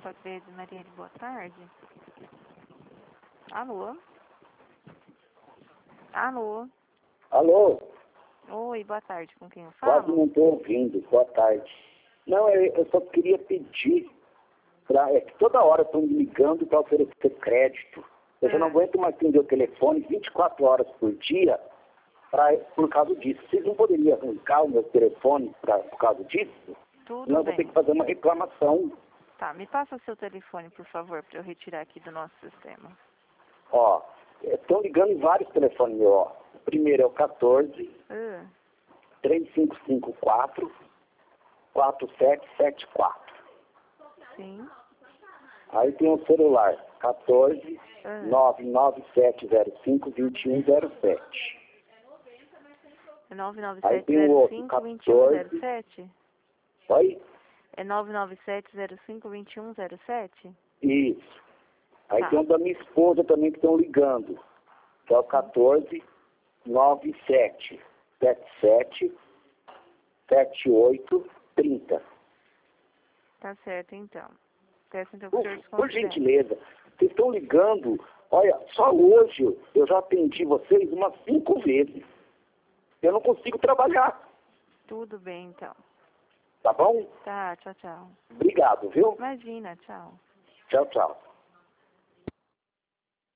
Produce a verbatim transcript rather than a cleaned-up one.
Sacred Maria, boa tarde. Alô? Alô? Alô? Oi, boa tarde. Com quem eu falo? Quase não estou ouvindo. Boa tarde. Não, eu, eu só queria pedir, pra, é que toda hora estão me ligando para oferecer crédito. Eu é. já não aguento mais atender o telefone vinte e quatro horas por dia pra, por causa disso. Vocês não poderiam arrancar o meu telefone pra, por causa disso? Tudo Senão eu bem. vou ter que fazer uma reclamação. Tá, me passa o seu telefone, por favor, para eu retirar aqui do nosso sistema. Ó, estão ligando em vários telefones meus, ó. O primeiro é o quatorze, Uh, três cinco cinco quatro, quatro sete sete quatro. sim. Aí tem o celular, quatorze, Uh, nove nove sete zero cinco, dois um zero sete. nove nove Aí sete tem o zero outro, cinco, dois um zero quatorze. sete? Oi? É nove nove sete zero cinco, dois um zero sete? Isso. Aí Tá. tem o da minha esposa também que estão ligando, que é o quatorze, nove sete sete sete, sete oito trinta. Tá certo, então. Peço então que o Por, senhor por desconsidere. gentileza, vocês estão ligando, olha, só hoje eu já atendi vocês umas cinco vezes. Eu não consigo trabalhar, Tudo bem, então. tá bom? Tá, tchau, tchau. Obrigado, viu? Imagina, tchau. Tchau, tchau.